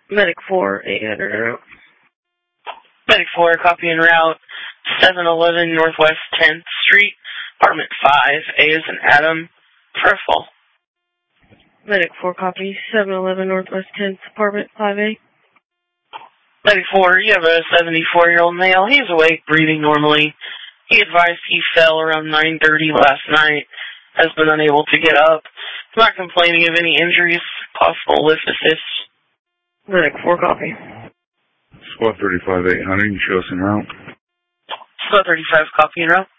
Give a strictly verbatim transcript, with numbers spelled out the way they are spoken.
Medic four, eight hundred en route. Medic four, copy en route, seven eleven Northwest tenth Street, apartment five, A is an Adam, first fall. Medic four, copy, seven eleven Northwest tenth, apartment five A. Medic four, you have a seventy-four-year-old male. He is awake, breathing normally. He advised he fell around nine thirty last night, has been unable to get up. Not complaining of any injuries, possible lift assist. Medic four, copy. Squad thirty-five, eight hundred, you show us en route. Squad thirty-five, copy en route.